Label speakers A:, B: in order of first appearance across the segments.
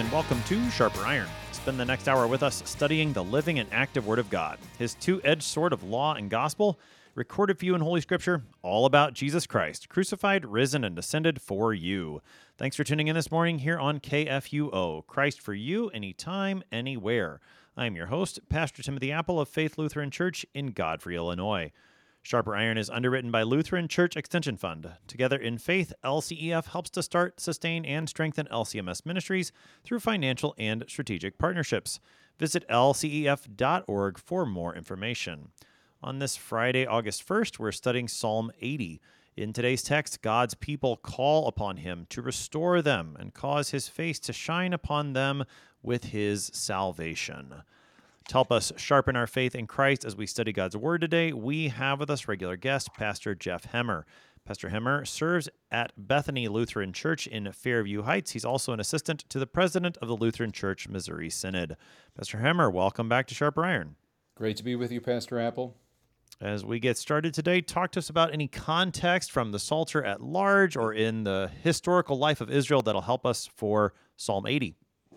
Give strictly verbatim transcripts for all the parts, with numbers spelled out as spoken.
A: and welcome to Sharper Iron. Spend the next hour with us studying the living and active Word of God, His two-edged sword of law and gospel, recorded for you in Holy Scripture, all about Jesus Christ, crucified, risen, and ascended for you. Thanks for tuning in this morning here on K F U O, Christ for you, anytime, anywhere. I am your host, Pastor Timothy Apple of Faith Lutheran Church in Godfrey, Illinois. Sharper Iron is underwritten by Lutheran Church Extension Fund. Together in Faith, L C E F helps to start, sustain, and strengthen L C M S ministries through financial and strategic partnerships. Visit L C E F dot org for more information. On this Friday, August first, we're studying Psalm eighty. In today's text, God's people call upon Him to restore them and cause His face to shine upon them with His salvation. To help us sharpen our faith in Christ as we study God's Word today, we have with us regular guest, Pastor Jeff Hemmer. Pastor Hemmer serves at Bethany Lutheran Church in Fairview Heights. He's also an assistant to the president of the Lutheran Church Missouri Synod. Pastor Hemmer, welcome back to Sharper Iron.
B: Great to be with you, Pastor Apple.
A: As we get started today, talk to us about any context from the Psalter at large or in the historical life of Israel that'll help us for Psalm eighty.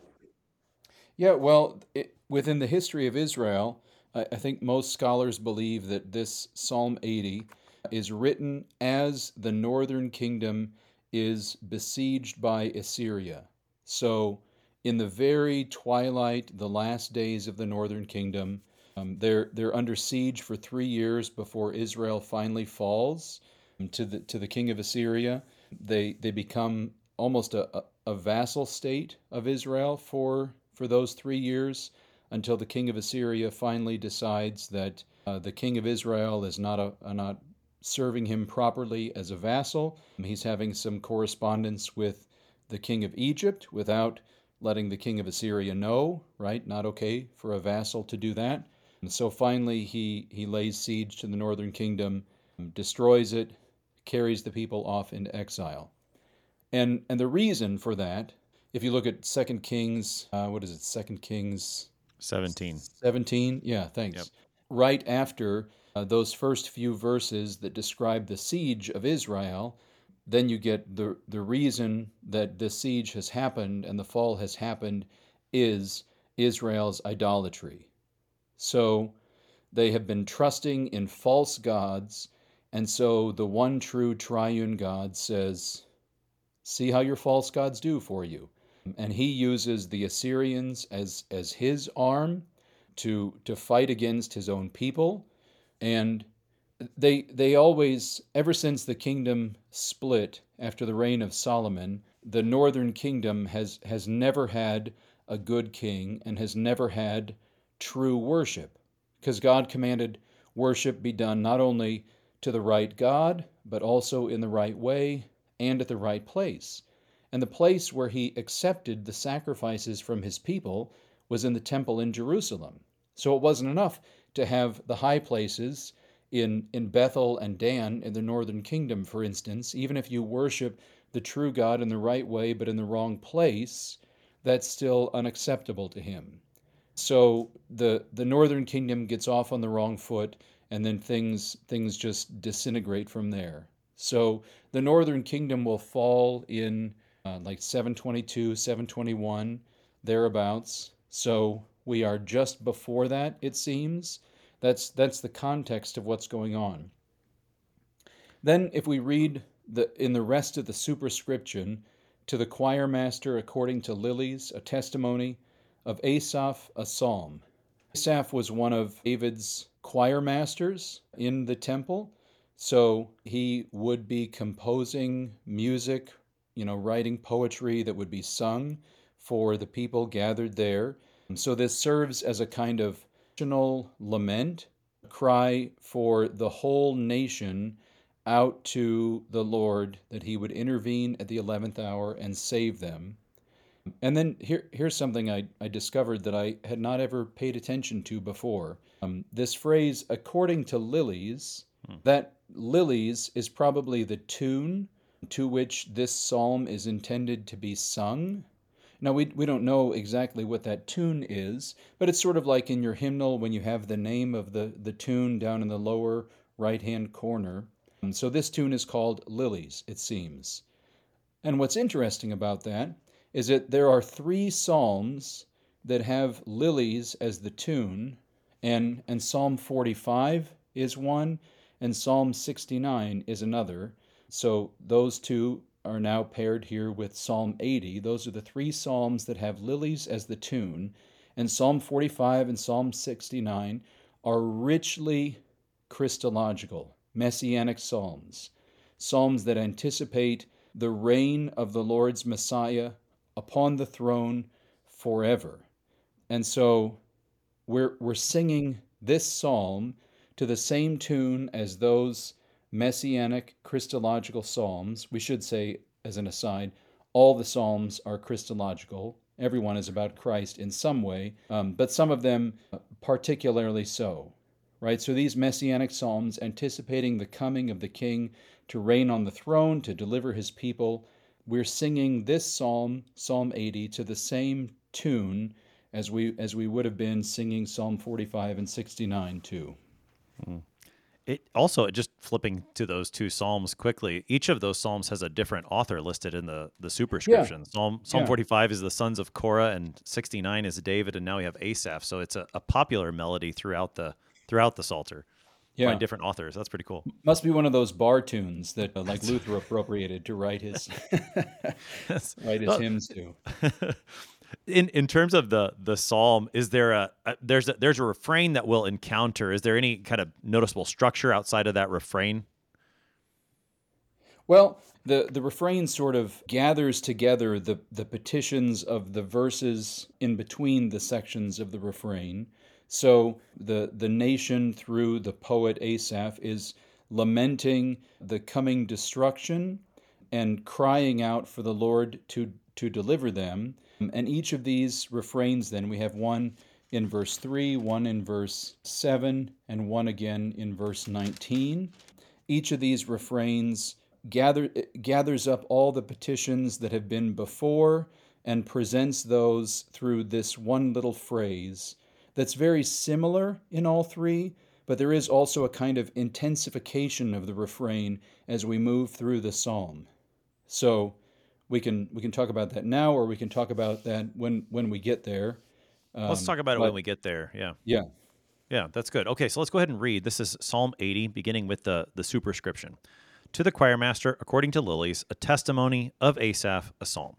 B: Yeah, well, it, within the history of Israel, I, I think most scholars believe that this Psalm eighty is written as the northern kingdom is besieged by Assyria. So, in the very twilight, the last days of the northern kingdom, um, they're they're under siege for three years before Israel finally falls to the to the king of Assyria. They they become almost a, a, a vassal state of Israel for for those three years until the king of Assyria finally decides that uh, the king of Israel is not a, a not serving him properly as a vassal. He's having some correspondence with the king of Egypt without letting the king of Assyria know, right? Not okay for a vassal to do that. And so finally he, he lays siege to the northern kingdom, destroys it, carries the people off into exile. And and the reason for that, if you look at Second Kings, uh, what is it, Second Kings
A: seventeen.
B: seventeen? Yeah, thanks.
A: Yep.
B: Right after uh, those first few verses that describe the siege of Israel, then you get the, the reason that this siege has happened and the fall has happened is Israel's idolatry. So they have been trusting in false gods, and so the one true triune God says, see how your false gods do for you. And he uses the Assyrians as, as his arm to, to fight against his own people. And they, they always, ever since the kingdom split after the reign of Solomon, the northern kingdom has, has never had a good king and has never had true worship. Because God commanded worship be done not only to the right God, but also in the right way and at the right place. And the place where he accepted the sacrifices from his people was in the temple in Jerusalem. So it wasn't enough to have the high places in, in Bethel and Dan in the northern kingdom, for instance. Even if you worship the true God in the right way but in the wrong place, that's still unacceptable to him. So the, the northern kingdom gets off on the wrong foot, and then things things just disintegrate from there. So the northern kingdom will fall in uh, like seven twenty-two, seven twenty-one, thereabouts. So we are just before that, it seems. That's that's the context of what's going on. Then if we read the in the rest of the superscription, to the choir master according to Lilies, a testimony, of Asaph, a psalm. Asaph was one of David's choir masters in the temple. So he would be composing music, you know, writing poetry that would be sung for the people gathered there. And so this serves as a kind of national lament, a cry for the whole nation out to the Lord, that he would intervene at the eleventh hour and save them. And then here, here's something I, I discovered that I had not ever paid attention to before. Um, this phrase, according to Lilies, hmm. that Lilies is probably the tune to which this psalm is intended to be sung. Now, we, we don't know exactly what that tune is, but it's sort of like in your hymnal when you have the name of the, the tune down in the lower right-hand corner. And so this tune is called Lilies, it seems. And what's interesting about that is that there are three psalms that have lilies as the tune, and, and Psalm forty-five is one, and Psalm sixty-nine is another. So those two are now paired here with Psalm eighty. Those are the three psalms that have lilies as the tune, and Psalm forty-five and Psalm sixty-nine are richly Christological, messianic psalms, psalms that anticipate the reign of the Lord's Messiah upon the throne forever. And so we're, we're singing this psalm to the same tune as those messianic Christological psalms. We should say, as an aside, all the psalms are Christological. Everyone is about Christ in some way, um, but some of them particularly so, right? So these messianic psalms anticipating the coming of the King to reign on the throne, to deliver his people, we're singing this psalm, Psalm eighty, to the same tune as we as we would have been singing Psalm forty-five and sixty-nine too.
A: Mm. It also, just flipping to those two psalms quickly, each of those psalms has a different author listed in the, the superscription. Yeah. Psalm Psalm yeah. forty-five is the sons of Korah, and sixty-nine is David, and now we have Asaph. So it's a, a popular melody throughout the throughout the Psalter yeah. by different authors. That's pretty cool.
B: Must be one of those bar tunes that uh, like Luther appropriated to write his write his well, hymns to.
A: In in terms of the the psalm, is there a, a there's a, there's a refrain that we'll encounter? Is there any kind of noticeable structure outside of that refrain?
B: Well, the the refrain sort of gathers together the the petitions of the verses in between the sections of the refrain. So the the nation, through the poet Asaph, is lamenting the coming destruction and crying out for the Lord to to deliver them. And each of these refrains, then, we have one in verse three, one in verse seven, and one again in verse nineteen. Each of these refrains gather, gathers up all the petitions that have been before and presents those through this one little phrase that's very similar in all three, but there is also a kind of intensification of the refrain as we move through the psalm. So we can we can talk about that now, or we can talk about that when when we get there.
A: Um, let's talk about but, it when we get there. Yeah.
B: Yeah.
A: Yeah, that's good. Okay, so let's go ahead and read. This is Psalm eighty, beginning with the, the superscription. To the choir master, according to lilies, a testimony of Asaph, a psalm.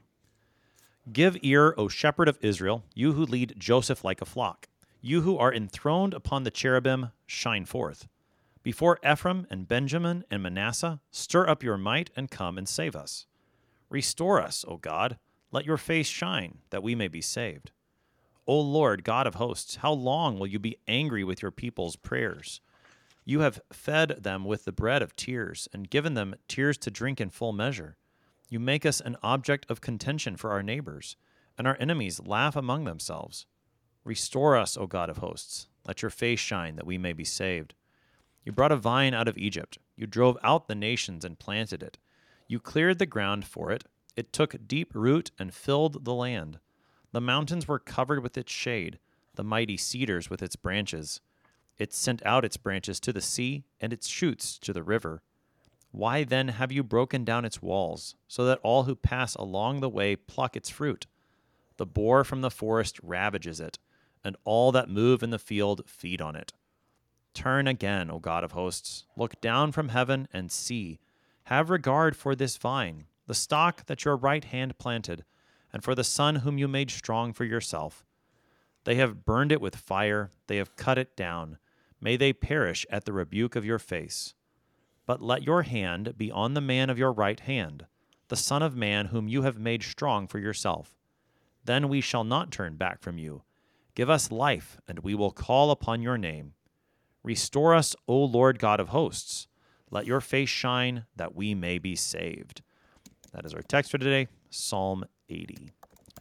A: Give ear, O shepherd of Israel, you who lead Joseph like a flock. You who are enthroned upon the cherubim, shine forth. Before Ephraim and Benjamin and Manasseh, stir up your might and come and save us. Restore us, O God. Let your face shine, that we may be saved. O Lord, God of hosts, how long will you be angry with your people's prayers? You have fed them with the bread of tears and given them tears to drink in full measure. You make us an object of contention for our neighbors, and our enemies laugh among themselves. Restore us, O God of hosts. Let your face shine, that we may be saved. You brought a vine out of Egypt. You drove out the nations and planted it. You cleared the ground for it. It took deep root and filled the land. The mountains were covered with its shade, the mighty cedars with its branches. It sent out its branches to the sea and its shoots to the river. Why then have you broken down its walls, so that all who pass along the way pluck its fruit? The boar from the forest ravages it, and all that move in the field feed on it. Turn again, O God of hosts. Look down from heaven and see. Have regard for this vine, the stock that your right hand planted, and for the son whom you made strong for yourself. They have burned it with fire, they have cut it down. May they perish at the rebuke of your face. But let your hand be on the man of your right hand, the Son of Man whom you have made strong for yourself. Then we shall not turn back from you. Give us life, and we will call upon your name. Restore us, O Lord God of hosts. Let your face shine, that we may be saved. That is our text for today, Psalm eighty.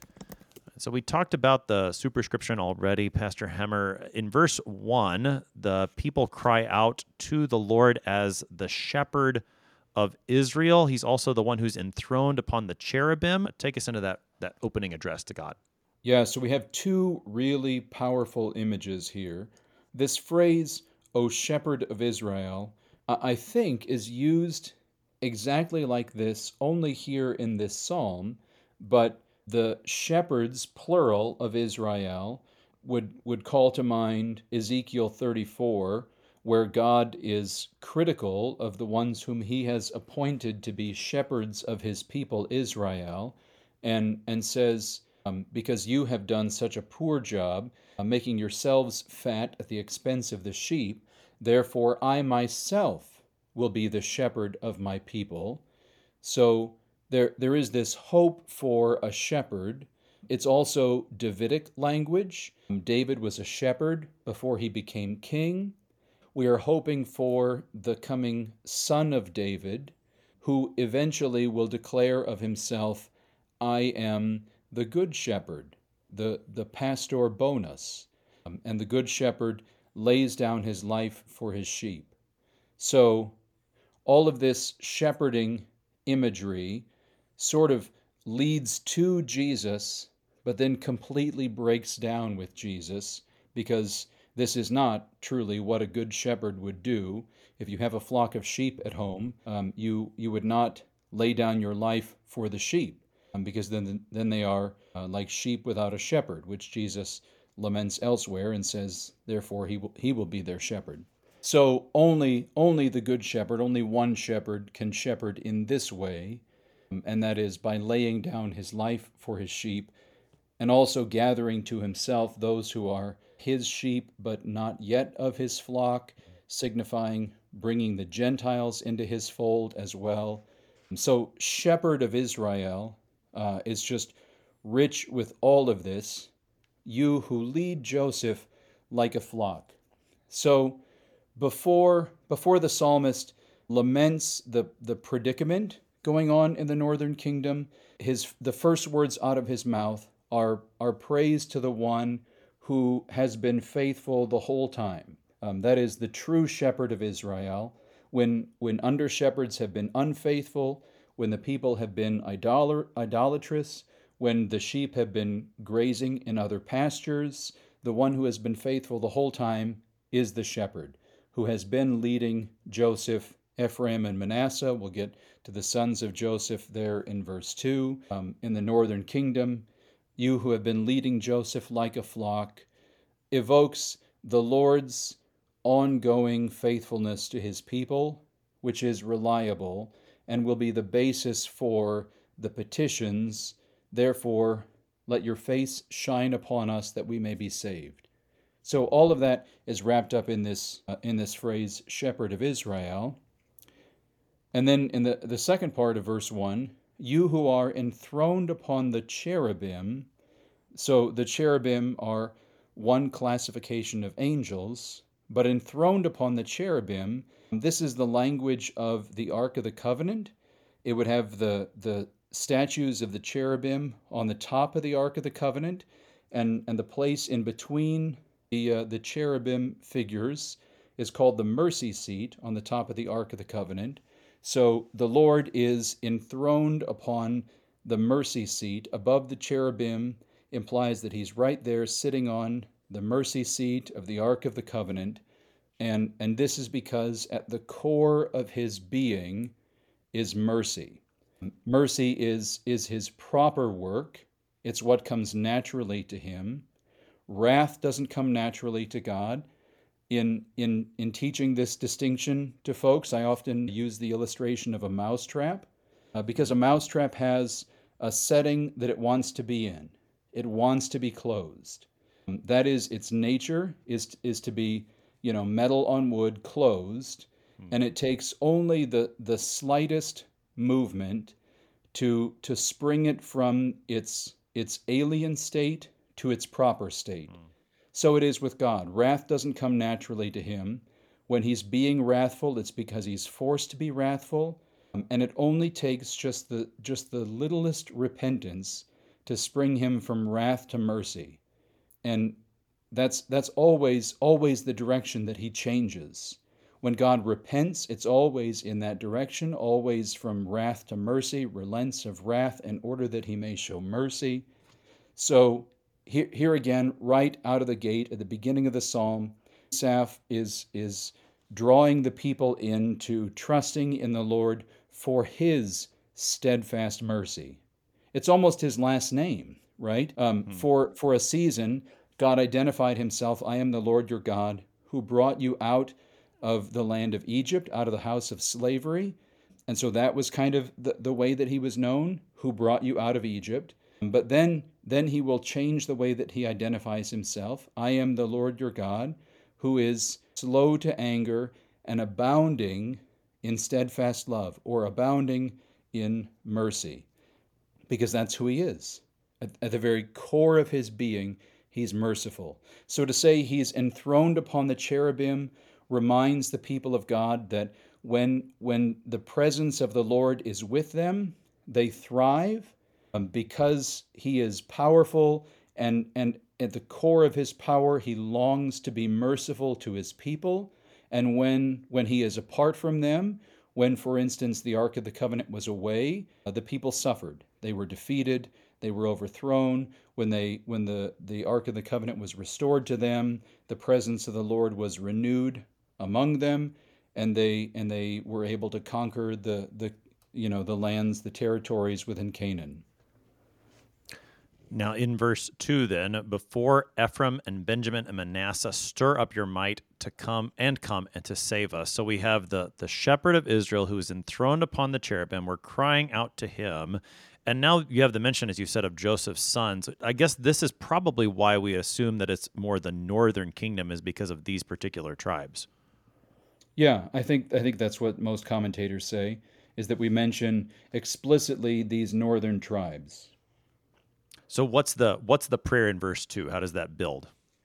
A: So we talked about the superscription already, Pastor Hemmer. In verse one, the people cry out to the Lord as the shepherd of Israel. He's also the one who's enthroned upon the cherubim. Take us into that, that opening address to God.
B: Yeah, so we have two really powerful images here. This phrase, O shepherd of Israel, I think is used exactly like this only here in this psalm, but The shepherds, plural, of Israel would, would call to mind Ezekiel thirty-four, where God is critical of the ones whom he has appointed to be shepherds of his people Israel, and, and says, um, because you have done such a poor job uh, making yourselves fat at the expense of the sheep, therefore I myself will be the shepherd of my people. So there, there is this hope for a shepherd. It's also Davidic language. David was a shepherd before he became king. We are hoping for the coming son of David, who eventually will declare of himself, I am the good shepherd, the, the pastor bonus. Um, and the good shepherd lays down his life for his sheep. So all of this shepherding imagery sort of leads to Jesus, but then completely breaks down with Jesus, because this is not truly what a good shepherd would do. If you have a flock of sheep at home, um, you you would not lay down your life for the sheep, um, because then then they are uh, like sheep without a shepherd, which Jesus laments elsewhere and says, therefore he will, he will be their shepherd. So only only the good shepherd, only one shepherd can shepherd in this way, and that is by laying down his life for his sheep, and also gathering to himself those who are his sheep but not yet of his flock, signifying bringing the Gentiles into his fold as well. So shepherd of Israel uh, is just rich with all of this. You who lead Joseph like a flock. So before before the psalmist laments the, the predicament going on in the northern kingdom, his the first words out of his mouth are, are praise to the one who has been faithful the whole time. Um, that is the true shepherd of Israel. When, when under shepherds have been unfaithful, when the people have been idolar, idolatrous, when the sheep have been grazing in other pastures, the one who has been faithful the whole time is the shepherd, who has been leading Joseph, Ephraim, and Manasseh. We'll get to the sons of Joseph there in verse two. Um, in the northern kingdom, you who have been leading Joseph like a flock, evokes the Lord's ongoing faithfulness to his people, which is reliable and will be the basis for the petitions. Therefore, let your face shine upon us that we may be saved. So all of that is wrapped up in this uh, in this phrase, shepherd of Israel. And then in the, the second part of verse one, you who are enthroned upon the cherubim. So the cherubim are one classification of angels, but enthroned upon the cherubim, this is the language of the Ark of the Covenant. It would have the, the statues of the cherubim on the top of the Ark of the Covenant, and, and the place in between the, uh, the cherubim figures is called the mercy seat on the top of the Ark of the Covenant. So the Lord is enthroned upon the mercy seat above the cherubim, implies that he's right there sitting on the mercy seat of the Ark of the Covenant. And, and this is because at the core of his being is mercy. Mercy is, is his proper work. It's what comes naturally to him. Wrath doesn't come naturally to God. In, in, in teaching this distinction to folks, I often use the illustration of a mousetrap, uh, because a mousetrap has a setting that it wants to be in. It wants to be closed. That is, its nature is, is to be, you know, metal on wood closed, hmm. and it takes only the, the slightest movement to, to spring it from its, its alien state to its proper state. Hmm. So it is with God. Wrath doesn't come naturally to him. When he's being wrathful, it's because he's forced to be wrathful, um, and it only takes just the just the littlest repentance to spring him from wrath to mercy. And that's that's always always the direction that he changes. When God repents, it's always in that direction, always from wrath to mercy, relents of wrath in order that he may show mercy. So here, here again, right out of the gate at the beginning of the psalm, Asaph is, is drawing the people into trusting in the Lord for his steadfast mercy. It's almost his last name, right? Um,
A: Hmm.
B: for, for a season, God identified himself, I am the Lord your God who brought you out of the land of Egypt, out of the house of slavery. And so that was kind of the, the way that he was known, who brought you out of Egypt. But then, then he will change the way that he identifies himself. I am the Lord your God, who is slow to anger and abounding in steadfast love, or abounding in mercy, because that's who he is. At, at the very core of his being, he's merciful. So to say he's enthroned upon the cherubim reminds the people of God that when, when the presence of the Lord is with them, they thrive um, because he is powerful, and, and at the core of his power, he longs to be merciful to his people. And when, when he is apart from them, when, for instance, the Ark of the Covenant was away, uh, the people suffered. They were defeated. They were overthrown. When they when the, the Ark of the Covenant was restored to them, the presence of the Lord was renewed among them, and they and they were able to conquer the, the you know the lands, the territories within Canaan.
A: Now, in verse two, then, before Ephraim and Benjamin and Manasseh, stir up your might to come and come and to save us. So we have the, the shepherd of Israel who is enthroned upon the cherubim. We're crying out to him. And now you have the mention, as you said, of Joseph's sons. I guess this is probably why we assume that it's more the northern kingdom, is because of these particular tribes.
B: Yeah, I think I think that's what most commentators say, is that we mention explicitly these northern tribes.
A: So what's the what's the prayer in verse two? How does that build?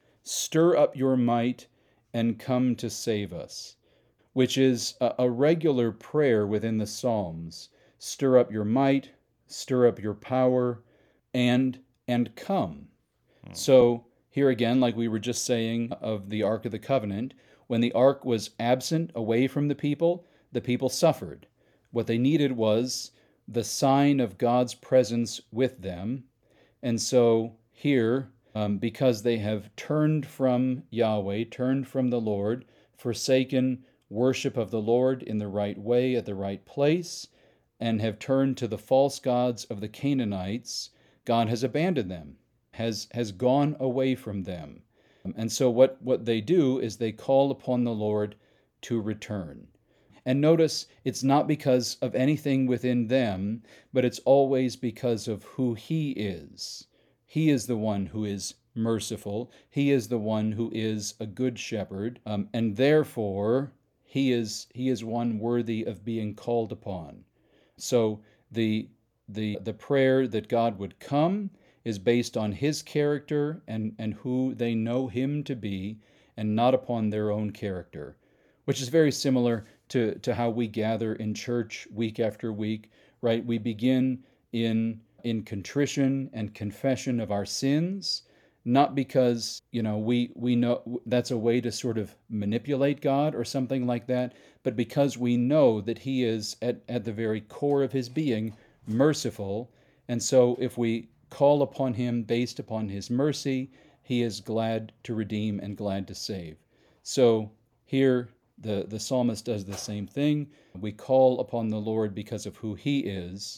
B: Stir up your might and come to save us, which is a, a regular prayer within the Psalms. Stir up your might, stir up your power, and and come.
A: Hmm.
B: So here again, like we were just saying of the Ark of the Covenant, when the Ark was absent away from the people, the people suffered. What they needed was the sign of God's presence with them. And so here, um, because they have turned from Yahweh, turned from the Lord, forsaken worship of the Lord in the right way at the right place, and have turned to the false gods of the Canaanites, God has abandoned them, has, has gone away from them. And so what, what they do is they call upon the Lord to return. And notice it's not because of anything within them, but it's always because of who He is. He is the one who is merciful. He is the one who is a good shepherd, um, and therefore he is he is one worthy of being called upon. So the the the prayer that God would come is based on His character and and who they know Him to be, and not upon their own character, which is very similar to, to how we gather in church week after week, right? We begin in in contrition and confession of our sins, not because, you know, we we know that's a way to sort of manipulate God or something like that, but because we know that He is at, at the very core of His being merciful. And so if we call upon Him based upon His mercy, He is glad to redeem and glad to save. So here the, the psalmist does the same thing. We call upon the Lord because of who He is.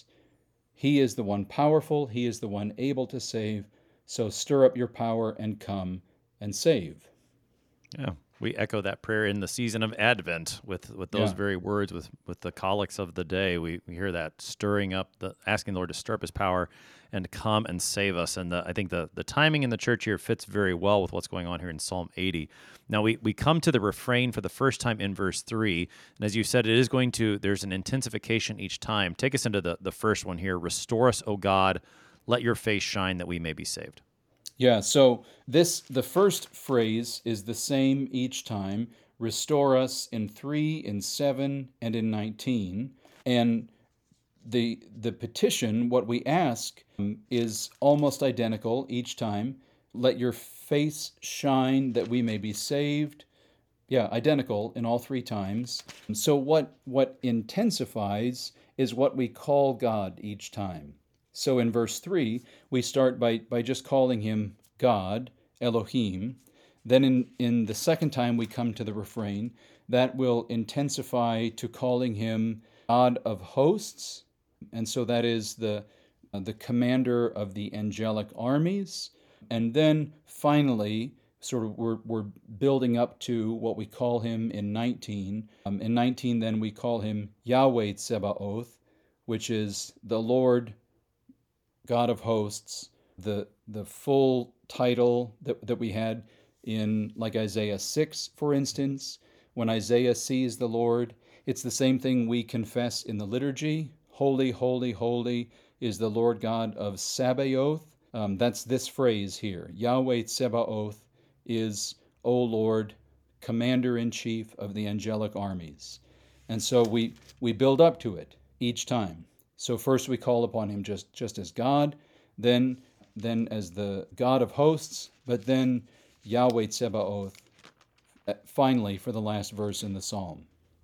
B: He is the one powerful. He is the one able to save. So stir up your power and come and save.
A: Yeah, we echo that prayer in the season of Advent with, with those
B: Yeah.
A: very words, with, with the collects of the day. We, we hear that stirring up, the asking the Lord to stir up His power and come and save us. And the, I think the, the timing in the church here fits very well with what's going on here in Psalm eighty. Now, we, we come to the refrain for the first time in verse three. And as you said, it is going to, there's an intensification each time. Take us into the, the first one here. Restore us, O God, let your face shine that we may be saved.
B: Yeah, so this the first phrase is the same each time. Restore us in three, in seven, and in nineteen. And the the petition, what we ask, um, is almost identical each time. Let your face shine that we may be saved. Yeah, identical in all three times. So what what intensifies is what we call God each time. So in verse three, we start by, by just calling Him God, Elohim. Then in, in the second time we come to the refrain, that will intensify to calling Him God of hosts. And so that is the uh, the commander of the angelic armies. And then finally, sort of we're, we're building up to what we call him in nineteen. Um, in nineteen, then we call him Yahweh Tsebaoth, which is the Lord God of hosts, the the full title that, that we had in like Isaiah six, for instance. When Isaiah sees the Lord, it's the same thing we confess in the liturgy. Holy, holy, holy is the Lord God of Sabaoth. Um, that's this phrase here. Yahweh Tsebaoth is, O Lord, commander-in-chief of the angelic armies. And so we, we build up to it each time. So first we call upon him just, just as God, then, then as the God of hosts, but then Yahweh Tsebaoth, finally, for the last verse in the psalm.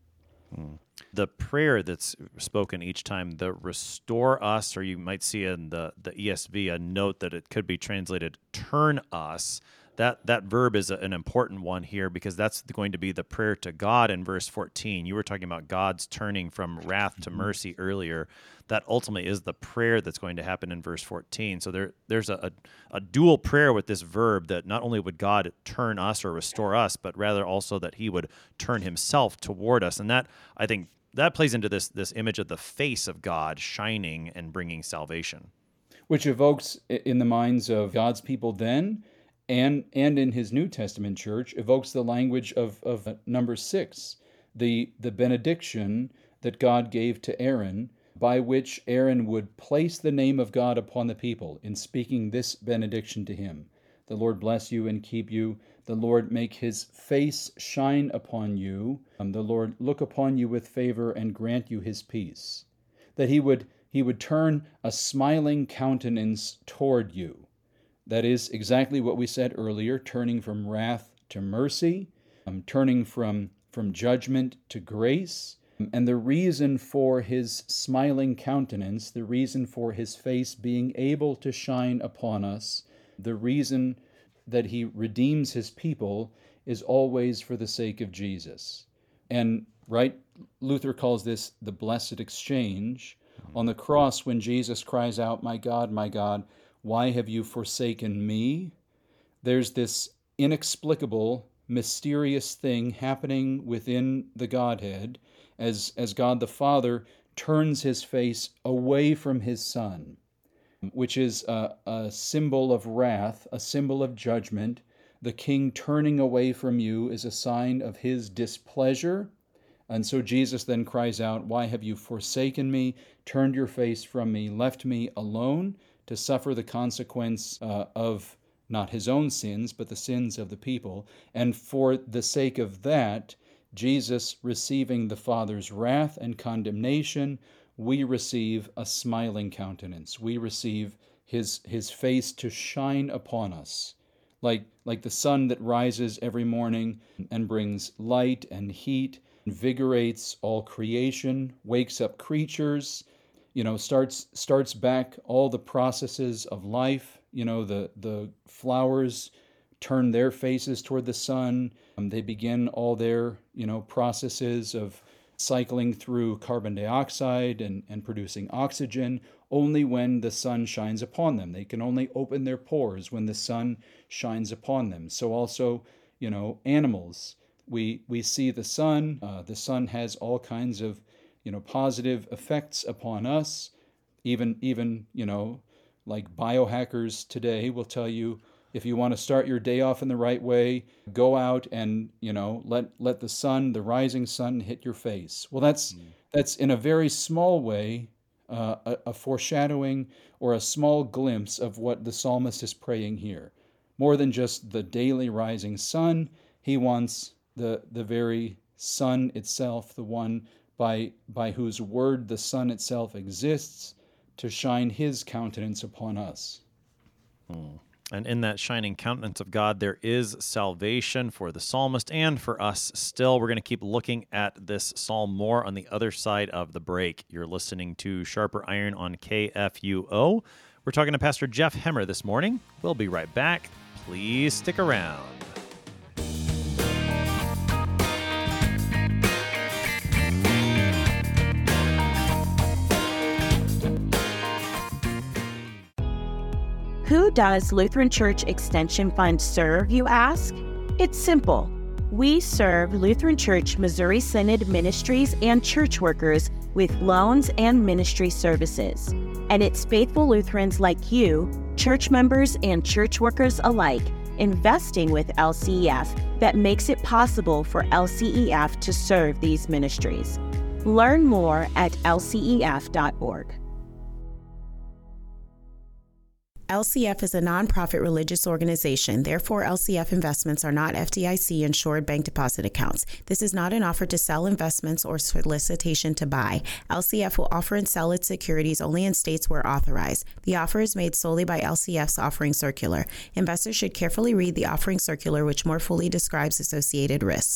A: Hmm. The prayer that's spoken each time, the restore us, or you might see in the, the E S V a note that it could be translated turn us. That that verb is a, an important one here because that's going to be the prayer to God in verse fourteen. You were talking about God's turning from wrath to mercy earlier. That ultimately is the prayer that's going to happen in verse fourteen. So there there's a, a, a dual prayer with this verb that not only would God turn us or restore us, but rather also that he would turn himself toward us. And that, I think, that plays into this this image of the face of God shining and bringing salvation.
B: Which evokes in the minds of God's people then, and and in his New Testament church, evokes the language of, of number six, the, the benediction that God gave to Aaron, by which Aaron would place the name of God upon the people in speaking this benediction to him. The Lord bless you and keep you. The Lord make his face shine upon you. Um, the Lord look upon you with favor and grant you his peace. That he would he would turn a smiling countenance toward you. That is exactly what we said earlier, turning from wrath to mercy, um, turning from, from judgment to grace. And the reason for his smiling countenance, the reason for his face being able to shine upon us, the reason that he redeems his people is always for the sake of Jesus. And, right, Luther calls this the blessed exchange. On the cross, when Jesus cries out, "My God, my God, why have you forsaken me?" There's this inexplicable, mysterious thing happening within the Godhead as, as God the Father turns his face away from his Son, which is a, a symbol of wrath, a symbol of judgment. The King turning away from you is a sign of his displeasure. And so Jesus then cries out, "Why have you forsaken me, turned your face from me, left me alone to suffer the consequence uh, of not his own sins, but the sins of the people?" And for the sake of that, Jesus receiving the Father's wrath and condemnation, we receive a smiling countenance. We receive his, his face to shine upon us, like, like the sun that rises every morning and brings light and heat, invigorates all creation, wakes up creatures, you know, starts starts back all the processes of life. You know, the, the flowers turn their faces toward the sun. Um, they begin all their, you know, processes of cycling through carbon dioxide and, and producing oxygen only when the sun shines upon them. They can only open their pores when the sun shines upon them. So also, you know, animals, we we see the sun. Uh, the sun has all kinds of, you know, positive effects upon us. Even, even you know, like biohackers today will tell you, if you want to start your day off in the right way, go out and, you know, let let the sun, the rising sun, hit your face. Well, that's mm. that's in a very small way uh, a, a foreshadowing or a small glimpse of what the psalmist is praying here. More than just the daily rising sun, he wants the the very sun itself, the one by by whose word the sun itself exists, to shine his countenance upon us.
A: Hmm. And in that shining countenance of God, there is salvation for the psalmist and for us still. We're going to keep looking at this psalm more on the other side of the break. You're listening to Sharper Iron on K F U O. We're talking to Pastor Jeff Hemmer this morning. We'll be right back. Please stick around.
C: Who does Lutheran Church Extension Fund serve, you ask? It's simple. We serve Lutheran Church Missouri Synod ministries and church workers with loans and ministry services. And it's faithful Lutherans like you, church members and church workers alike, investing with L C E F that makes it possible for L C E F to serve these ministries. Learn more at L C E F dot org.
D: L C F is a nonprofit religious organization. Therefore, L C F investments are not F D I C-insured bank deposit accounts. This is not an offer to sell investments or solicitation to buy. L C F will offer and sell its securities only in states where authorized. The offer is made solely by L C F's offering circular. Investors should carefully read the offering circular, which more fully describes associated risks.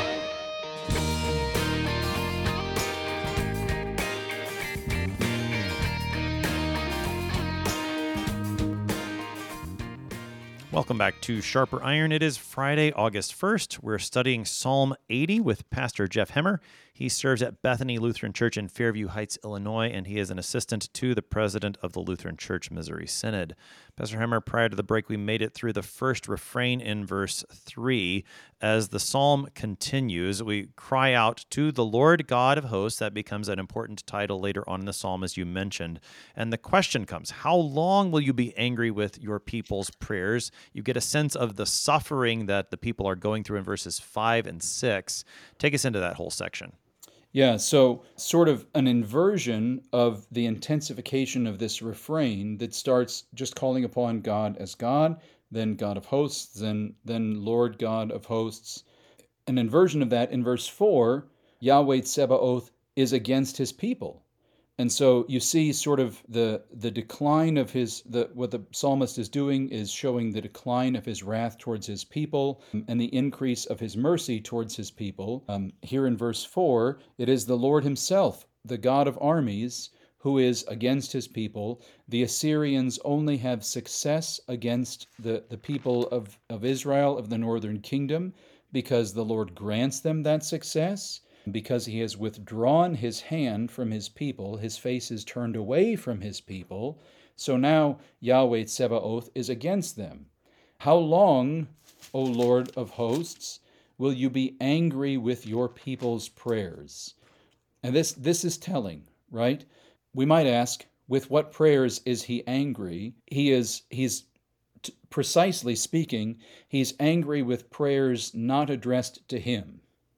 A: Welcome back to Sharper Iron. It is Friday, August first. We're studying Psalm eighty with Pastor Jeff Hemmer. He serves at Bethany Lutheran Church in Fairview Heights, Illinois, and he is an assistant to the president of the Lutheran Church Missouri Synod. Pastor Hemmer, prior to the break, we made it through the first refrain in verse three. As the psalm continues, we cry out to the Lord God of hosts. That becomes an important title later on in the psalm, as you mentioned. And the question comes, how long will you be angry with your people's prayers? You get a sense of the suffering that the people are going through in verses five and six. Take us into that whole section.
B: Yeah, so sort of an inversion of the intensification of this refrain that starts just calling upon God as God, then God of hosts, then, then Lord God of hosts. An inversion of that in verse four, Yahweh Tsebaoth is against his people. And so you see sort of the the decline of his, the what the psalmist is doing is showing the decline of his wrath towards his people and the increase of his mercy towards his people. Um, here in verse four, it is the Lord himself, the God of armies, who is against his people. The Assyrians only have success against the, the people of, of Israel, of the northern kingdom, because the Lord grants them that success. Because he has withdrawn his hand from his people, his face is turned away from his people. So now Yahweh Tsebaoth is against them. How long, O Lord of hosts, will you be angry with your people's prayers? And this, this is telling, right? We might ask, with what prayers is he angry? He is, he's t- precisely speaking, he's angry with prayers not addressed to him.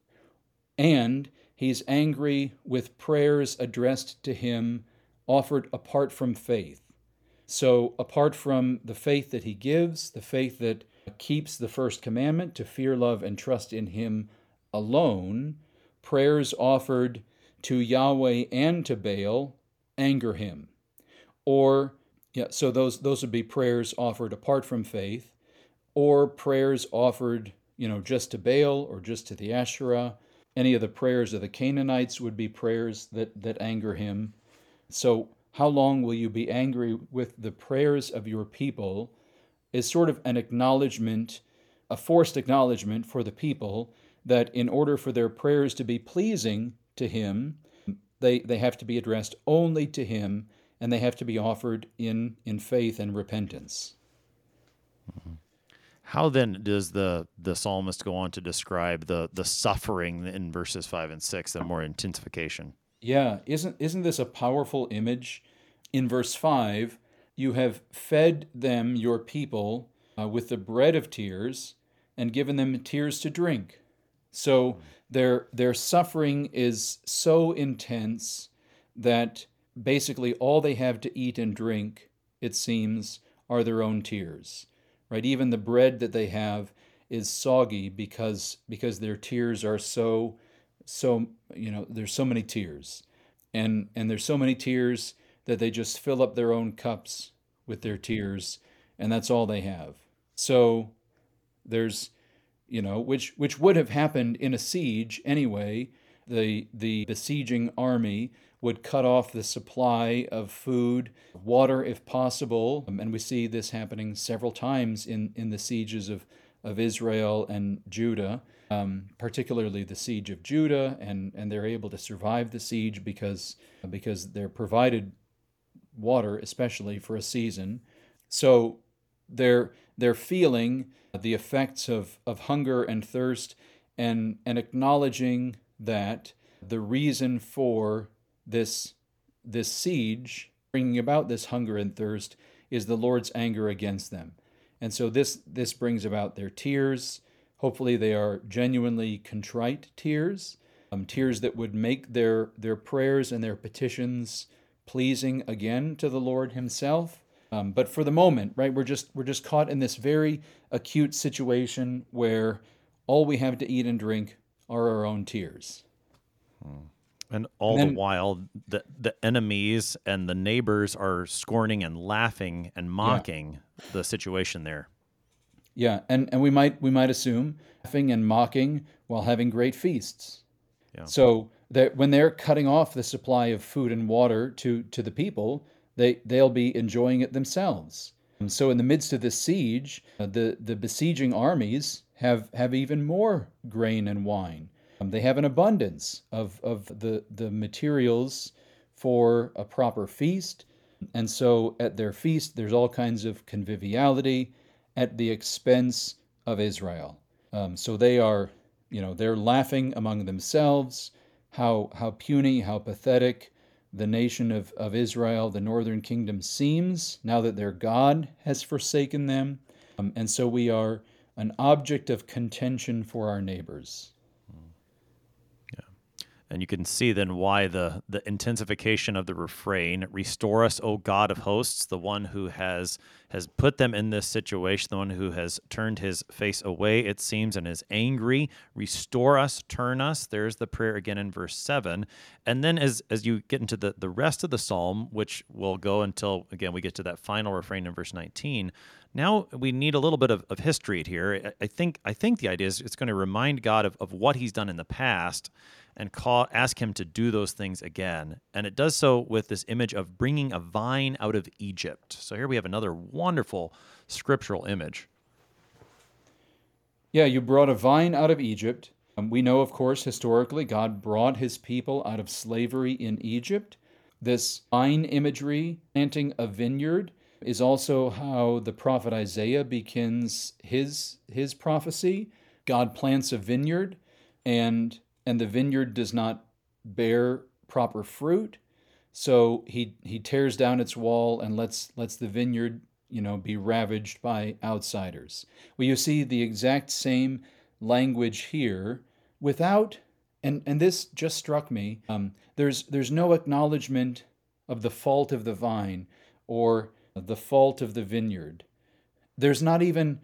B: And he's angry with prayers addressed to him offered apart from faith. So apart from the faith that he gives, the faith that keeps the first commandment to fear, love, and trust in him alone, prayers offered to Yahweh and to Baal anger him. Or, yeah, so those, those would be prayers offered apart from faith, or prayers offered, you know, just to Baal or just to the Asherah. Any of the prayers of the Canaanites would be prayers that, that anger him. So how long will you be angry with the prayers of your people is sort of an acknowledgement, a forced acknowledgement for the people that in order for their prayers to be pleasing to him, they, they have to be addressed only to him, and they have to be offered in, in faith and repentance.
A: Mm-hmm. How then does the, the psalmist go on to describe the, the suffering in verses five and six, the more intensification?
B: Yeah, isn't isn't this a powerful image? In verse five, you have fed them, your people, uh, with the bread of tears and given them tears to drink. So their their suffering is so intense that basically all they have to eat and drink, it seems, are their own tears. Right? Even the bread that they have is soggy because because their tears are so so you know there's so many tears, and and there's so many tears that they just fill up their own cups with their tears, and that's all they have. So there's you know which which would have happened in a siege anyway. The the besieging army would cut off the supply of food, water if possible. And we see this happening several times in, in the sieges of, of Israel and Judah, um, particularly the siege of Judah, and, and they're able to survive the siege because, because they're provided water, especially for a season. So they're they're feeling the effects of, of hunger and thirst, and and acknowledging that the reason for this this siege, bringing about this hunger and thirst, is the Lord's anger against them. And so this this brings about their tears. Hopefully they are genuinely contrite tears, um, tears that would make their, their prayers and their petitions pleasing again to the Lord himself. Um, but for the moment, right, we're just we're just caught in this very acute situation where all we have to eat and drink are our own tears.
A: And all
B: And then-
A: the while, the the enemies and the neighbors are scorning and laughing and mocking the situation there.
B: Yeah, and, and we might we might assume laughing and mocking while having great feasts.
A: Yeah.
B: So that when they're cutting off the supply of food and water to, to the people, they they'll be enjoying it themselves. And so in the midst of this siege, uh, the the besieging armies have have even more grain and wine. Um, they have an abundance of of the the materials for a proper feast, and so at their feast there's all kinds of conviviality at the expense of Israel. Um, so they are, you know, they're laughing among themselves, how how puny, how pathetic the nation of, of Israel, the northern kingdom, seems now that their God has forsaken them. Um, and so we are an object of contention for our neighbors.
A: And you can see then why the, the intensification of the refrain, restore us, O God of hosts, the one who has has put them in this situation, the one who has turned his face away, it seems, and is angry. Restore us, turn us. There's the prayer again in verse seven. And then as as you get into the, the rest of the psalm, which will go until, again, we get to that final refrain in verse nineteen, now we need a little bit of, of history here. I, I think I think the idea is it's going to remind God of, of what he's done in the past and call, ask him to do those things again. And it does so with this image of bringing a vine out of Egypt. So here we have another wonderful scriptural image.
B: Yeah, you brought a vine out of Egypt. Um, we know, of course, historically, God brought his people out of slavery in Egypt. This vine imagery, planting a vineyard, is also how the prophet Isaiah begins his, his prophecy. God plants a vineyard, and and the vineyard does not bear proper fruit, so he he tears down its wall and lets lets the vineyard, you know, be ravaged by outsiders. Well, you see the exact same language here without, and and this just struck me. Um, there's there's no acknowledgement of the fault of the vine or the fault of the vineyard. There's not even,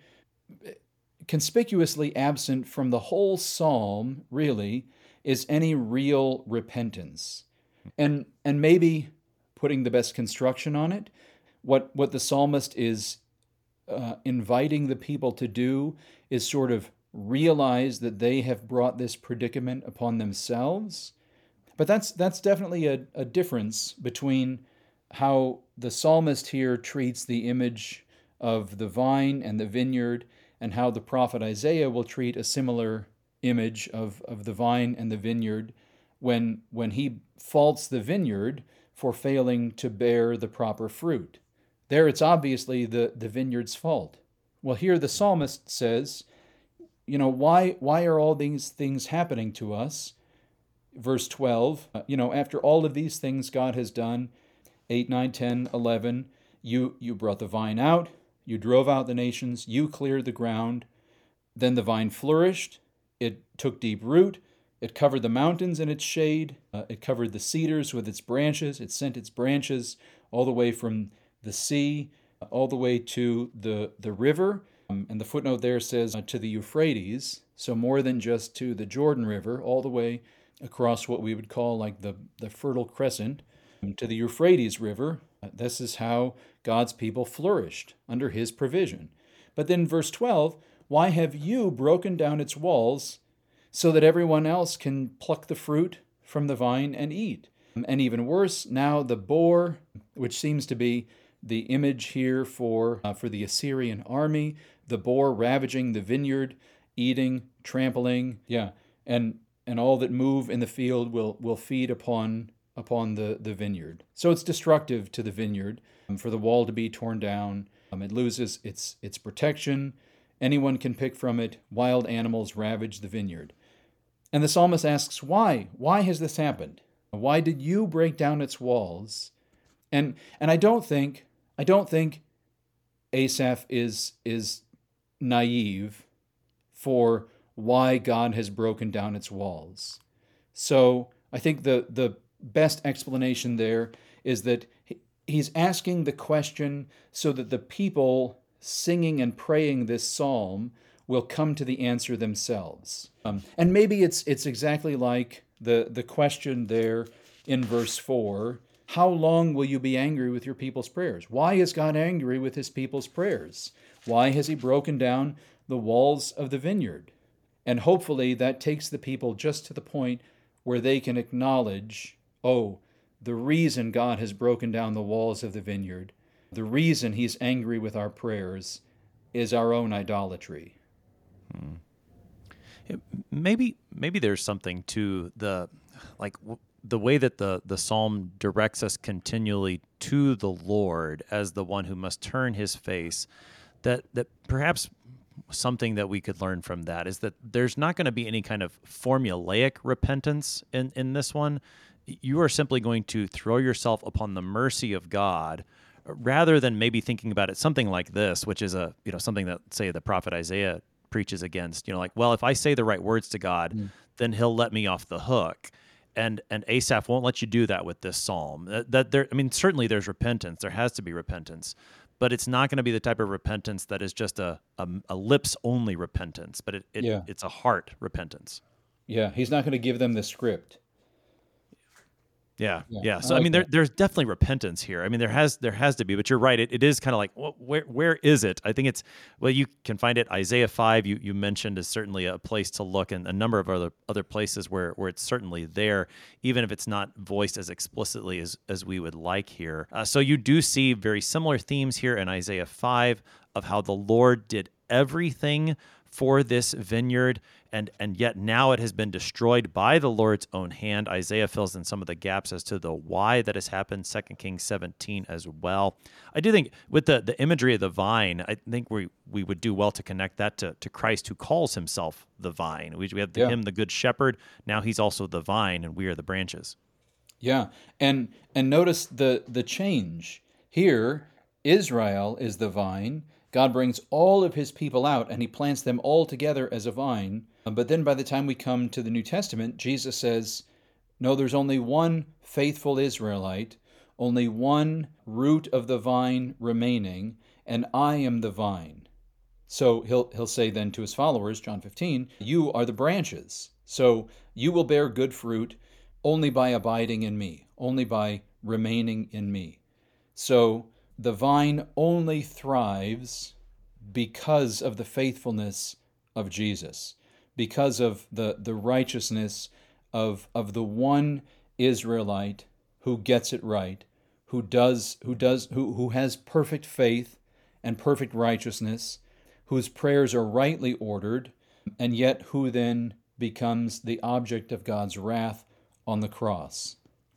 B: conspicuously absent from the whole psalm, really, is any real repentance. And and maybe, putting the best construction on it, what, what the psalmist is uh, inviting the people to do is sort of realize that they have brought this predicament upon themselves. But that's that's definitely a, a difference between how the psalmist here treats the image of the vine and the vineyard, and how the prophet Isaiah will treat a similar image of, of the vine and the vineyard when, when he faults the vineyard for failing to bear the proper fruit. There it's obviously the, the vineyard's fault. Well, here the psalmist says, you know, why, why are all these things happening to us? Verse twelve, uh, you know, after all of these things God has done, eight, nine, ten, eleven, you, you brought the vine out, you drove out the nations, you cleared the ground. Then the vine flourished, it took deep root, it covered the mountains in its shade, uh, it covered the cedars with its branches, it sent its branches all the way from the sea, all the way to the, the river. Um, and the footnote there says uh, to the Euphrates, so more than just to the Jordan River, all the way across what we would call like the, the Fertile Crescent, um, to the Euphrates River. Uh, this is how God's people flourished under his provision. But then verse twelve, why have you broken down its walls so that everyone else can pluck the fruit from the vine and eat? And even worse, now the boar, which seems to be the image here for uh, for the Assyrian army, the boar ravaging the vineyard, eating, trampling, yeah, and and all that move in the field will will feed upon upon the, the vineyard. So it's destructive to the vineyard, um, for the wall to be torn down, Um, it loses its its protection. Anyone can pick from it. Wild animals ravage the vineyard. And the psalmist asks, why? Why has this happened? Why did you break down its walls? And and I don't think I don't think Asaph is is naive for why God has broken down its walls. So I think the the best explanation there is that he's asking the question so that the people singing and praying this psalm will come to the answer themselves. Um, and maybe it's it's exactly like the, the question there in verse four. How long will you be angry with your people's prayers? Why is God angry with his people's prayers? Why has he broken down the walls of the vineyard? And hopefully that takes the people just to the point where they can acknowledge, oh, the reason God has broken down the walls of the vineyard, the reason he's angry with our prayers, is our own idolatry.
A: Hmm. Maybe maybe there's something to the, like, w- the way that the, the psalm directs us continually to the Lord as the one who must turn his face, that that perhaps something that we could learn from that is that there's not going to be any kind of formulaic repentance in, in this one. You are simply going to throw yourself upon the mercy of God, rather than maybe thinking about it something like this, which is a you know something that, say, the prophet Isaiah preaches against. You know, like, well, if I say the right words to God, mm. then he'll let me off the hook. And and Asaph won't let you do that with this psalm. That, that there, I mean, certainly there's repentance. There has to be repentance, but it's not going to be the type of repentance that is just a a, a lips-only repentance, but it, it
B: yeah.
A: it's a heart repentance.
B: Yeah, he's not going to give them the script.
A: Yeah,
B: yeah.
A: yeah. So
B: I, like
A: I mean, there, there's definitely repentance here. I mean, there has there has to be, but you're right. It, it is kind of like, well, where where is it? I think it's, well, you can find it. Isaiah five, you, you mentioned, is certainly a place to look, and a number of other other places where, where it's certainly there, even if it's not voiced as explicitly as, as we would like here. Uh, so you do see very similar themes here in Isaiah five of how the Lord did everything for this vineyard, and and yet now it has been destroyed by the Lord's own hand. Isaiah fills in some of the gaps as to the why that has happened, Second Kings seventeen as well. I do think with the, the imagery of the vine, I think we we would do well to connect that to, to Christ, who calls himself the vine. We, we have the,
B: yeah.
A: him, the good shepherd. Now he's also the vine, and we are the branches.
B: Yeah, and and notice the the change. Here, Israel is the vine. God brings all of his people out, and he plants them all together as a vine. But then by the time we come to the New Testament, Jesus says, no, there's only one faithful Israelite, only one root of the vine remaining, and I am the vine. So he'll he'll say then to his followers, John fifteen, you are the branches. So you will bear good fruit only by abiding in me, only by remaining in me. So the vine only thrives because of the faithfulness of Jesus, because of the, the righteousness of, of the one Israelite who gets it right, who does who does who, who has perfect faith and perfect righteousness, whose prayers are rightly ordered, and yet who then becomes the object of God's wrath on the cross.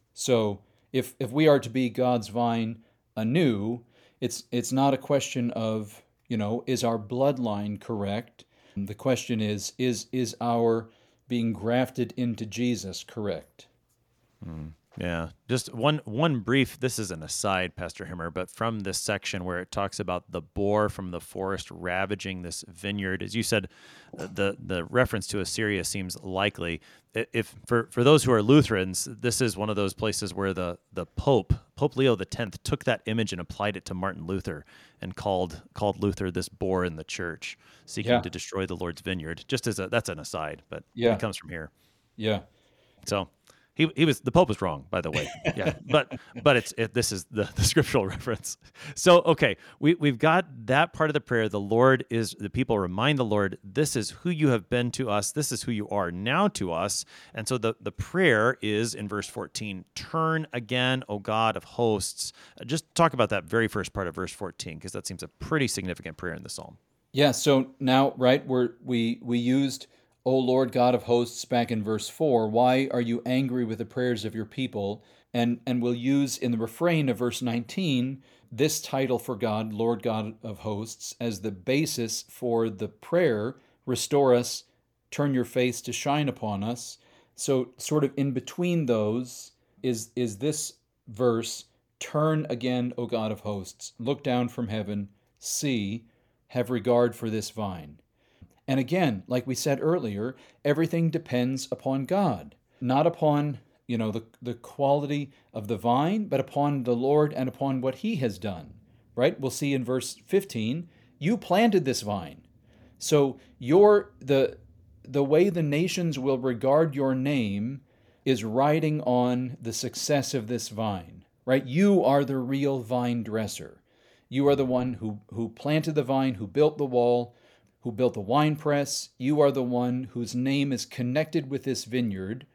B: So if if we are to be God's vine anew, it's it's not a question of, you know, is our bloodline correct? The question is, is is our being grafted into Jesus correct?
A: Mm, yeah. Just one one brief, this is an aside, Pastor Himmer, but from this section where it talks about the boar from the forest ravaging this vineyard, as you said, the the reference to Assyria seems likely. If for, for those who are Lutherans, this is one of those places where the, the Pope, Pope Leo the tenth, took that image and applied it to Martin Luther and called called Luther this boar in the church, seeking
B: yeah.
A: to destroy the Lord's vineyard. Just as a, that's an aside, but
B: yeah.
A: it comes from here.
B: Yeah.
A: So he he was the Pope was wrong, by the way. Yeah, but but it's it, this is the, the scriptural reference. So okay, we we've got that part of the prayer. The Lord is the people remind the Lord, this is who you have been to us. This is who you are now to us. And so the the prayer is in verse fourteen. Turn again, O God of hosts. Uh, just talk about that very first part of verse fourteen, because that seems a pretty significant prayer in the psalm.
B: Yeah. So now, right, we're, we we used, O Lord God of hosts, back in verse four. Why are you angry with the prayers of your people? and, and we'll use in the refrain of verse nineteen this title for God, Lord God of hosts, as the basis for the prayer, restore us, turn your face to shine upon us. So sort of in between those is, is this verse, turn again, O God of hosts, look down from heaven, see, have regard for this vine. And again, like we said earlier, everything depends upon God, not upon, you know, the, the quality of the vine, but upon the Lord and upon what he has done, right? We'll see in verse fifteen, you planted this vine. So your the the way the nations will regard your name is riding on the success of this vine, right? You are the real vine dresser. You are the one who, who planted the vine, who built the wall, who built the wine press. You are the one whose name is connected with this vineyard.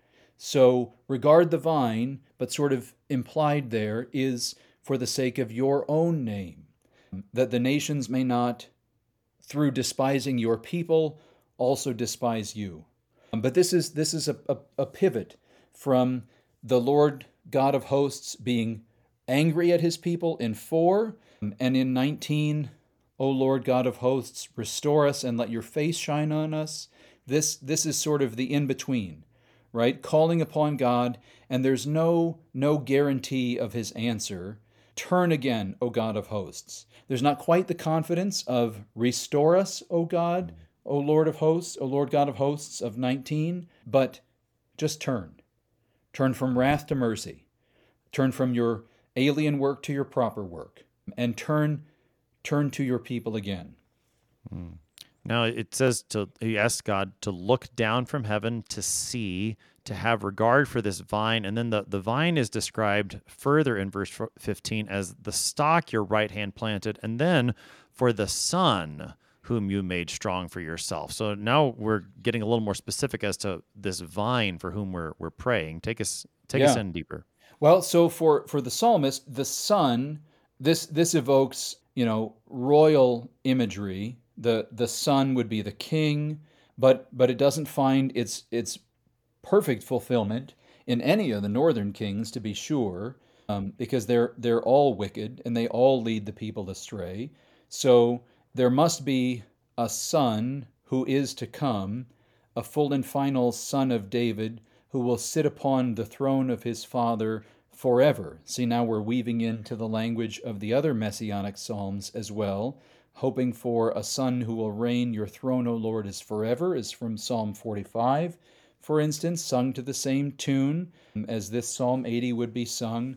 B: So regard the vine, but sort of implied there is for the sake of your own name, that the nations may not, through despising your people, also despise you. But this is this is a, a, a pivot from the Lord God of hosts being angry at his people in four, and in nineteen, O Lord God of hosts, restore us and let your face shine on us. This this is sort of the in-between, right? Calling upon God, and there's no no guarantee of his answer. Turn again, O God of hosts. There's not quite the confidence of restore us, O God, O Lord of hosts, O Lord God of hosts of nineteen, but just turn. Turn from wrath to mercy. Turn from your alien work to your proper work, and turn turn to your people again.
A: Mm. Now it says to he asks God to look down from heaven to see, to have regard for this vine, and then the, the vine is described further in verse fifteen as the stock your right hand planted, and then for the son whom you made strong for yourself. So now we're getting a little more specific as to this vine for whom we're we're praying. Take us take
B: Yeah.
A: us in deeper.
B: Well, so for, for the psalmist, the son, this this evokes, you know, royal imagery. The the son would be the king, but but it doesn't find its its perfect fulfillment in any of the northern kings, to be sure, um, because they're they're all wicked and they all lead the people astray. So there must be a son who is to come, a full and final son of David, who will sit upon the throne of his father forever. See, now we're weaving into the language of the other messianic psalms as well, hoping for a son who will reign. Your throne, O Lord, is forever, is from Psalm forty-five, for instance, sung to the same tune as this Psalm eighty would be sung.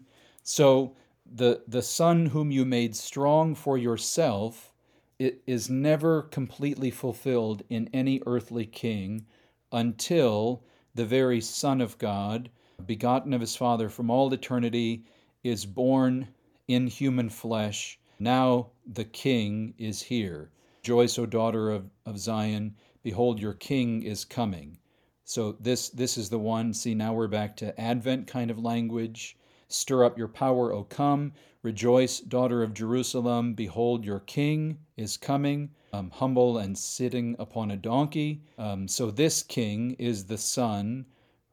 B: So the, the son whom you made strong for yourself, it is never completely fulfilled in any earthly king until the very Son of God, begotten of his Father from all eternity, is born in human flesh. Now the King is here. Rejoice, O daughter of, of Zion, behold, your King is coming. So this, this is the one. See, now we're back to Advent kind of language. Stir up your power, O come. Rejoice, daughter of Jerusalem, behold, your King is coming, um, humble and sitting upon a donkey. Um, so this King is the Son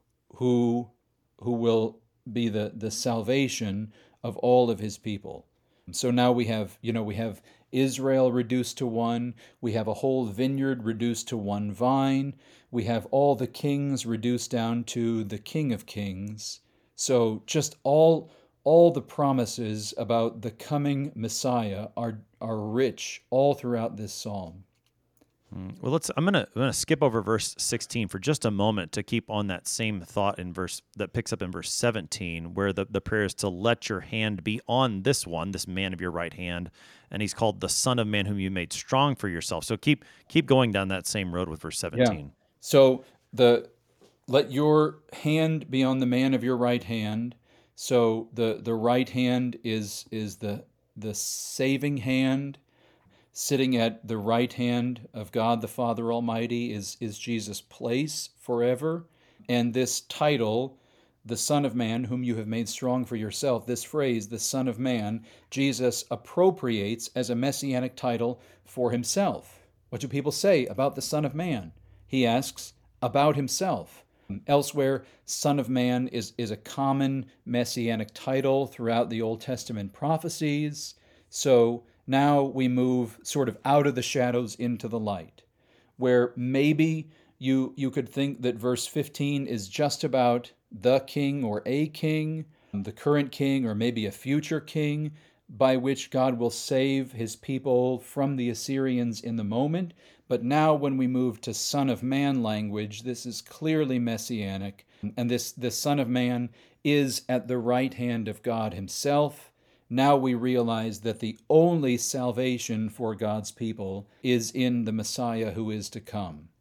B: who who will be the, the salvation of all of his people. So now we have, you know, we have Israel reduced to one. We have a whole vineyard reduced to one vine. We have all the kings reduced down to the King of Kings. So just all all the promises about the coming Messiah are are rich all throughout this psalm.
A: Well, let's. I'm gonna I'm gonna skip over verse sixteen for just a moment to keep on that same thought in verse that picks up in verse seventeen, where the, the prayer is to let your hand be on this one, this man of your right hand, and he's called the Son of Man whom you made strong for yourself. So keep keep going down that same road with verse seventeen.
B: Yeah. So the let your hand be on the man of your right hand. So the the right hand is is the the saving hand. Sitting at the right hand of God the Father Almighty is, is Jesus' place forever. And this title, the Son of Man, whom you have made strong for yourself, this phrase, the Son of Man, Jesus appropriates as a messianic title for himself. What do people say about the Son of Man? He asks about himself. Elsewhere, Son of Man is, is a common messianic title throughout the Old Testament prophecies. So now we move sort of out of the shadows into the light, where maybe you, you could think that verse fifteen is just about the king or a king, the current king or maybe a future king, by which God will save his people from the Assyrians in the moment. But now when we move to Son of Man language, this is clearly messianic. And this, this Son of Man is at the right hand of God himself. Now we realize that the only salvation for God's people is in the Messiah who is to come.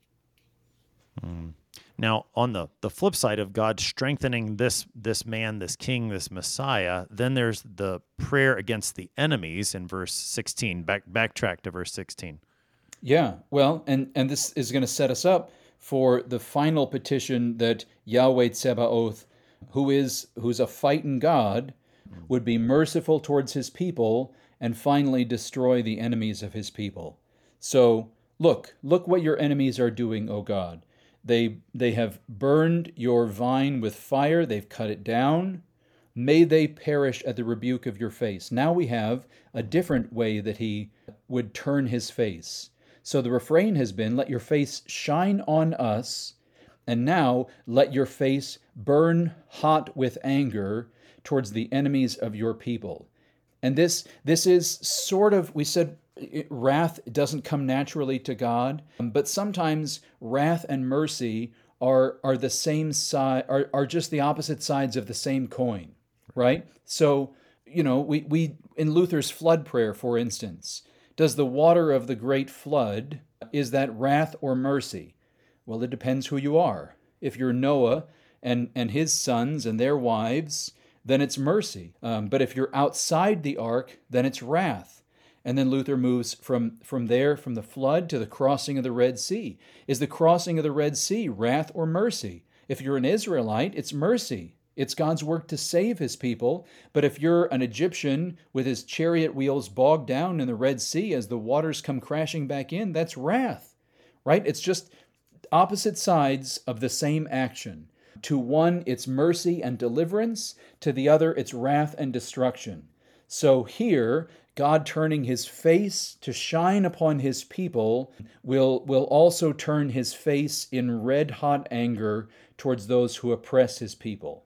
A: Mm. Now, on the, the flip side of God strengthening this this man, this king, this Messiah, then there's the prayer against the enemies in verse sixteen. Back backtrack to verse sixteen.
B: Yeah, well, and, and this is going to set us up for the final petition that Yahweh Tsebaoth, who is who's a fighting God, would be merciful towards his people and finally destroy the enemies of his people. So, look, look what your enemies are doing, O God. They they have burned your vine with fire. They've cut it down. May they perish at the rebuke of your face. Now we have a different way that he would turn his face. So the refrain has been, let your face shine on us. And now let your face burn hot with anger towards the enemies of your people. And this this is sort of, we said, wrath doesn't come naturally to God, but sometimes wrath and mercy are are the same side, are, are just the opposite sides of the same coin, right? So, you know, we, we in Luther's flood prayer, for instance, does the water of the great flood, is that wrath or mercy? Well, it depends who you are. If you're Noah and, and his sons and their wives, then it's mercy. Um, but if you're outside the ark, then it's wrath. And then Luther moves from, from there, from the flood to the crossing of the Red Sea. Is the crossing of the Red Sea wrath or mercy? If you're an Israelite, it's mercy. It's God's work to save his people. But if you're an Egyptian with his chariot wheels bogged down in the Red Sea as the waters come crashing back in, that's wrath, right? It's just opposite sides of the same action. To one, it's mercy and deliverance. To the other, it's wrath and destruction. So here, God turning his face to shine upon his people will, will also turn his face in red-hot anger towards those who oppress his people.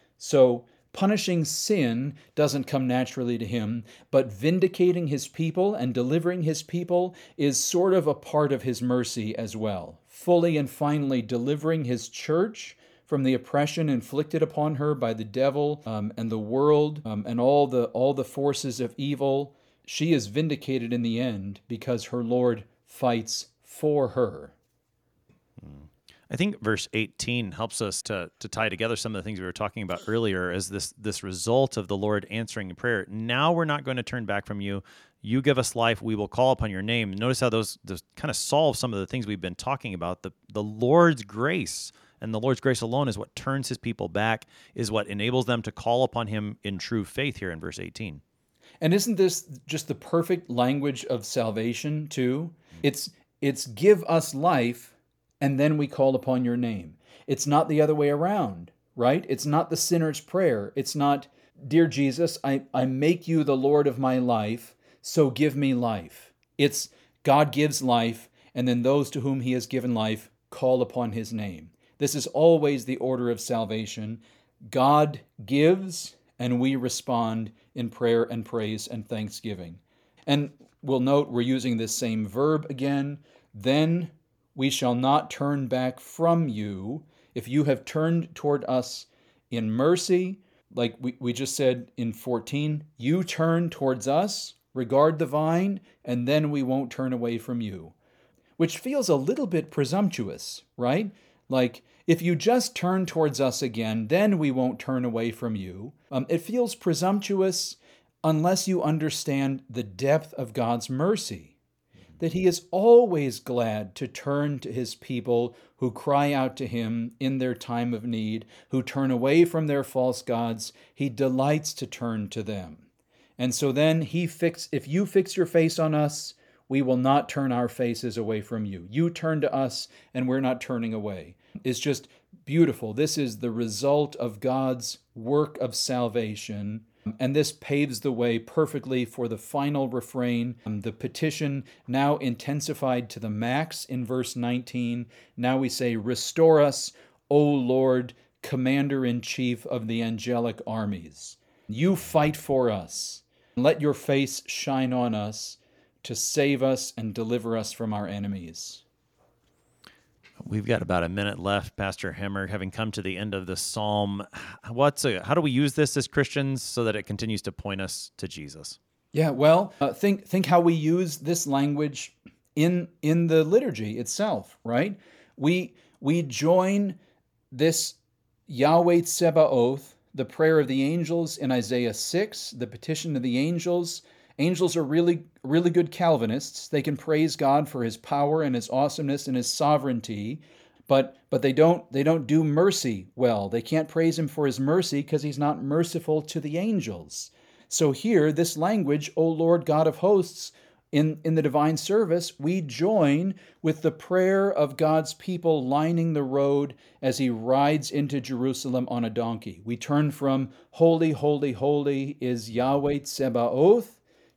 B: So punishing sin doesn't come naturally to him, but vindicating his people and delivering his people is sort of a part of his mercy as well. Fully and finally delivering his church from the oppression inflicted upon her by the devil um, and the world um, and all the all the forces of evil. She is vindicated in the end because her Lord fights for her.
A: I think verse eighteen helps us to to tie together some of the things we were talking about earlier as this this result of the Lord answering prayer. Now we're not going to turn back from you. You give us life, we will call upon your name. Notice how those, those kind of solve some of the things we've been talking about. The, the Lord's grace and the Lord's grace alone is what turns his people back, is what enables them to call upon him in true faith here in verse eighteen.
B: And isn't this just the perfect language of salvation too? It's it's give us life, and then we call upon your name. It's not the other way around, right? It's not the sinner's prayer. It's not, dear Jesus, I, I make you the Lord of my life, so give me life. It's God gives life, and then those to whom he has given life call upon his name. This is always the order of salvation. God gives, and we respond in prayer and praise and thanksgiving. And we'll note we're using this same verb again. Then we shall not turn back from you. If you have turned toward us in mercy, like we, we just said in fourteen, you turn towards us, regard the vine, and then we won't turn away from you. Which feels a little bit presumptuous, right? Like, if you just turn towards us again, then we won't turn away from you. Um, it feels presumptuous unless you understand the depth of God's mercy, that he is always glad to turn to his people who cry out to him in their time of need, who turn away from their false gods. He delights to turn to them. And so then he fix, if you fix your face on us, we will not turn our faces away from you. You turn to us and we're not turning away. It's just beautiful. This is the result of God's work of salvation. And this paves the way perfectly for the final refrain, the petition now intensified to the max in verse nineteen. Now we say, "Restore us, O Lord, Commander-in-Chief of the angelic armies. You fight for us. Let your face shine on us to save us and deliver us from our enemies."
A: We've got about a minute left, Pastor Hemmer, having come to the end of the psalm. What's a, how do we use this as Christians so that it continues to point us to Jesus?
B: Yeah, well, uh, think think how we use this language in in the liturgy itself, right? We we join this Yahweh Tsebaoth, the prayer of the angels in Isaiah six, the petition of the angels. Angels are really, really good Calvinists. They can praise God for his power and his awesomeness and his sovereignty, but but they don't they don't do mercy well. They can't praise him for his mercy because he's not merciful to the angels. So here, this language, O Lord God of hosts, in, in the divine service, we join with the prayer of God's people lining the road as he rides into Jerusalem on a donkey. We turn from holy, holy, holy is Yahweh Tsebaoth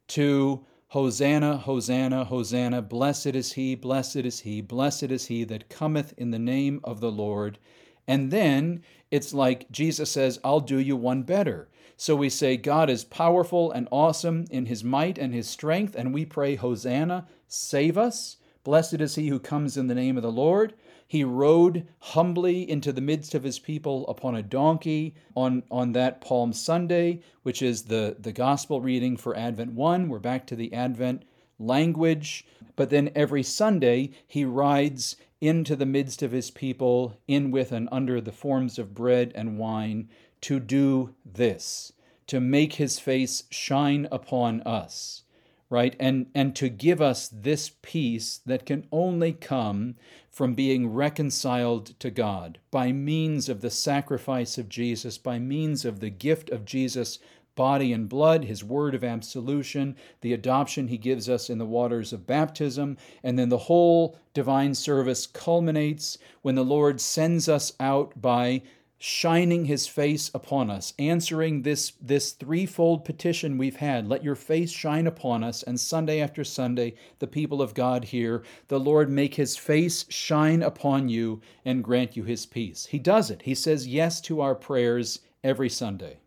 B: to Hosanna, Hosanna, Hosanna, blessed is he, blessed is he, blessed is he that cometh in the name of the Lord. And then it's like Jesus says, I'll do you one better. So we say God is powerful and awesome in his might and his strength, and we pray, Hosanna, save us. Blessed is he who comes in the name of the Lord. He rode humbly into the midst of his people upon a donkey on, on that Palm Sunday, which is the, the gospel reading for Advent one. We're back to the Advent language. But then every Sunday, he rides into the midst of his people, in with and under the forms of bread and wine, to do this, to make his face shine upon us. Right? And, and to give us this peace that can only come from being reconciled to God by means of the sacrifice of Jesus, by means of the gift of Jesus' body and blood, his word of absolution, the adoption he gives us in the waters of baptism, and then the whole divine service culminates when the Lord sends us out by shining his face upon us, answering this, this threefold petition we've had. Let your face shine upon us. And Sunday after Sunday, the people of God hear, the Lord make his face shine upon you and grant you his peace. He does it. He says yes to our prayers every Sunday.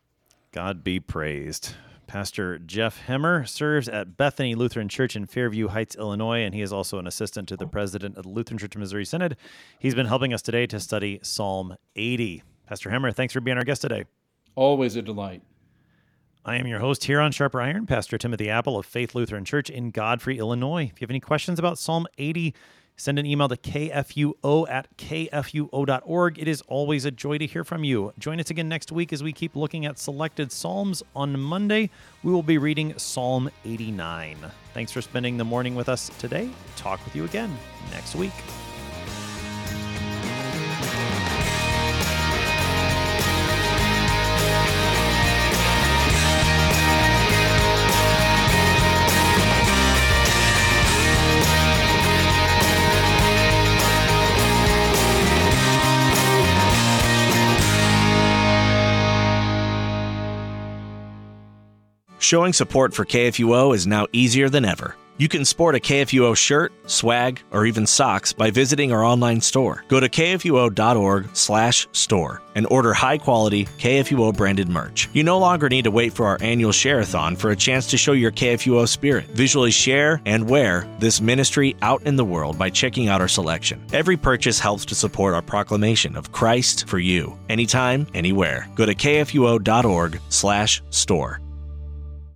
A: God be praised. Pastor Jeff Hemmer serves at Bethany Lutheran Church in Fairview Heights, Illinois, and he is also an assistant to the president of the Lutheran Church of Missouri Synod. He's been helping us today to study Psalm eighty. Pastor Hemmer, thanks for being our guest today.
B: Always a delight.
A: I am your host here on Sharper Iron, Pastor Timothy Apple of Faith Lutheran Church in Godfrey, Illinois. If you have any questions about Psalm eighty, send an email to k f u o at k f u o dot org. It is always a joy to hear from you. Join us again next week as we keep looking at selected Psalms. On Monday, we will be reading Psalm eighty-nine. Thanks for spending the morning with us today. Talk with you again next week.
E: Showing support for K F U O is now easier than ever. You can sport a K F U O shirt, swag, or even socks by visiting our online store. Go to k f u o dot org slash store and order high-quality K F U O branded merch. You no longer need to wait for our annual share-a-thon for a chance to show your K F U O spirit. Visually share and wear this ministry out in the world by checking out our selection. Every purchase helps to support our proclamation of Christ for you, anytime, anywhere. Go to k f u o dot org slash store.